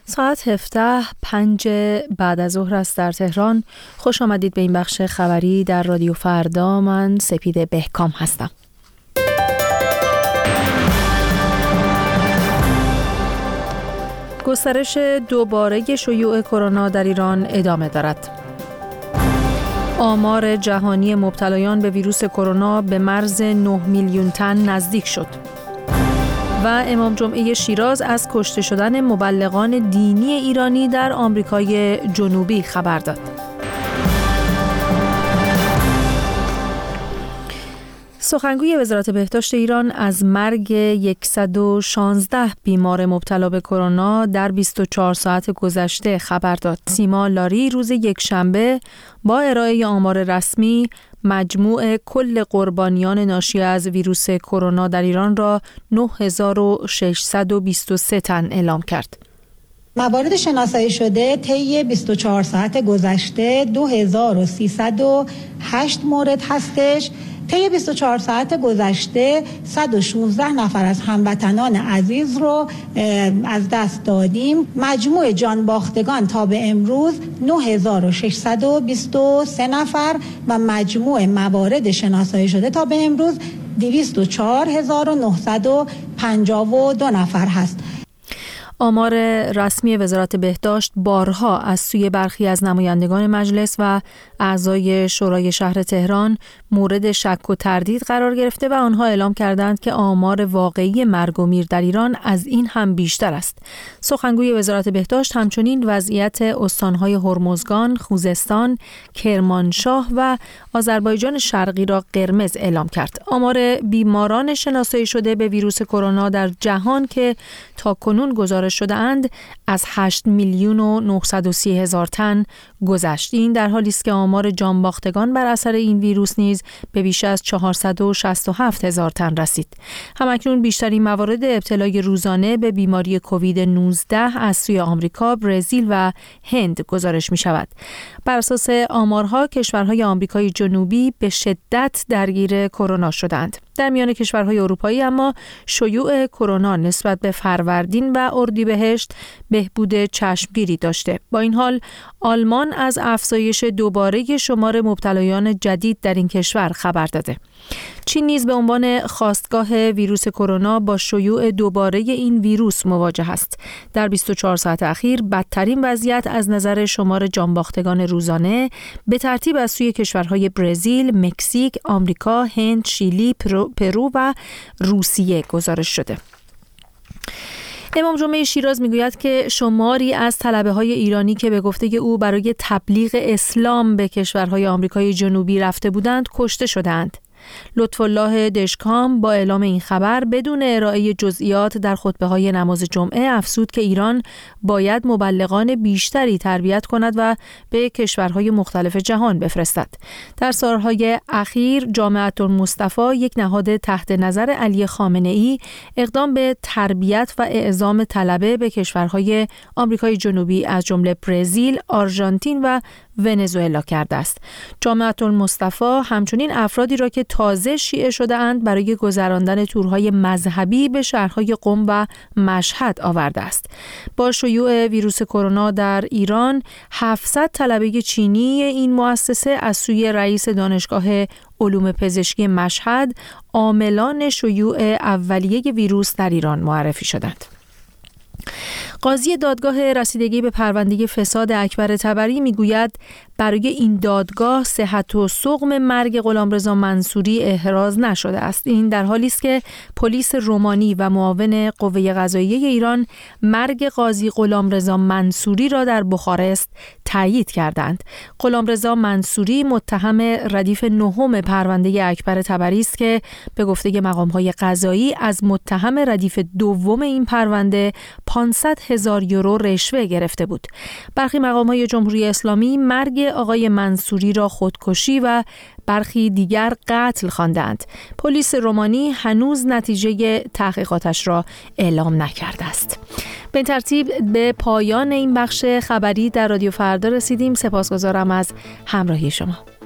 ساعت 17:05 بعد از ظهر است در تهران. خوش آمدید به این بخش خبری در رادیو فردا. من سپید بهکام هستم. گسترش دوباره شیوع کرونا در ایران ادامه دارد. آمار جهانی مبتلایان به ویروس کرونا به مرز 9 میلیون تن نزدیک شد. و امام جمعه شیراز از کشته شدن مبلغان دینی ایرانی در آمریکای جنوبی خبر داد. سخنگوی وزارت بهداشت ایران از مرگ 116 بیمار مبتلا به کرونا در 24 ساعت گذشته خبر داد. سیما لاری روز یکشنبه با ارائه آمار رسمی مجموع کل قربانیان ناشی از ویروس کرونا در ایران را 9623 تن اعلام کرد. موارد شناسایی شده طی 24 ساعت گذشته 2308 مورد هستش. طی 24 ساعت گذشته 116 نفر از هموطنان عزیز رو از دست دادیم. مجموع جان باختگان تا به امروز 9623 نفر و مجموع موارد شناسایی شده تا به امروز 204952 نفر هست. آمار رسمی وزارت بهداشت بارها از سوی برخی از نمایندگان مجلس و اعضای شورای شهر تهران مورد شک و تردید قرار گرفته و آنها اعلام کردند که آمار واقعی مرگ و میر در ایران از این هم بیشتر است. سخنگوی وزارت بهداشت همچنین وضعیت استانهای هرمزگان، خوزستان، کرمانشاه و آذربایجان شرقی را قرمز اعلام کرد. آمار بیماران شناسایی شده به ویروس کرونا در جهان که تاکنون گزارش شده اند از 8,930,000 تن گذشت. این در حالی است که آمار جانباختگان بر اثر این ویروس نیز به بیش از 467,000 تن رسید. همکنون بیشترین موارد ابتلای روزانه به بیماری کووید 19 از سوی آمریکا، برزیل و هند گزارش می شود. بر اساس آمارها کشورهای آمریکای جنوبی به شدت درگیر کرونا شدند. در میان کشورهای اروپایی اما شیوع کرونا نسبت به فروردین و اردیبهشت بهبود چشمگیری داشته. با این حال آلمان از افزایش دوباره شمار مبتلایان جدید در این کشور خبر داده. چین نیز به عنوان خاستگاه ویروس کرونا با شیوع دوباره این ویروس مواجه است. در 24 ساعت اخیر بدترین وضعیت از نظر شمار جانباختگان روزانه به ترتیب از سوی کشورهای برزیل، مکزیک، آمریکا، هند، شیلی، پرو و روسیه گزارش شده. امام جمعه شیراز میگوید که شماری از طلبه‌های ایرانی که به گفته او برای تبلیغ اسلام به کشورهای آمریکای جنوبی رفته بودند کشته شدند. لطف‌الله دشکام با اعلام این خبر بدون ارائه جزئیات در خطبه‌های نماز جمعه افزود که ایران باید مبلغان بیشتری تربیت کند و به کشورهای مختلف جهان بفرستد. در سالهای اخیر جامعة المصطفی، یک نهاد تحت نظر علی خامنه‌ای، اقدام به تربیت و اعزام طلبه به کشورهای آمریکای جنوبی از جمله برزیل، آرژانتین و ونزوئلا کرده است. جامعة المصطفی همچنین افرادی را که تازه شیعه شده اند برای گذراندن تورهای مذهبی به شهرهای قم و مشهد آورده است. با شیوع ویروس کرونا در ایران 700 طلبه چینی این مؤسسه از سوی رئیس دانشگاه علوم پزشکی مشهد عاملان شیوع اولیه ویروس در ایران معرفی شدند. قاضی دادگاه رسیدگی به پرونده فساد اکبر طبری میگوید برای این دادگاه صحت و سقم مرگ غلامرضا منصوری احراز نشده است. این در حالی است که پلیس رومانی و معاون قوه قضاییه ایران مرگ قاضی غلامرضا منصوری را در بخارست تایید کردند. غلامرضا منصوری متهم ردیف نهم پرونده اکبر طبری است که به گفته مقام‌های قضایی از متهم ردیف دوم این پرونده 500,000 یورو رشوه گرفته بود. برخی مقام‌های جمهوری اسلامی مرگ آقای منصوری را خودکشی و برخی دیگر قتل خواندند. پلیس رومانی هنوز نتیجه تحقیقاتش را اعلام نکرده است. به ترتیب به پایان این بخش خبری در رادیو فردا رسیدیم. سپاسگزارم از همراهی شما.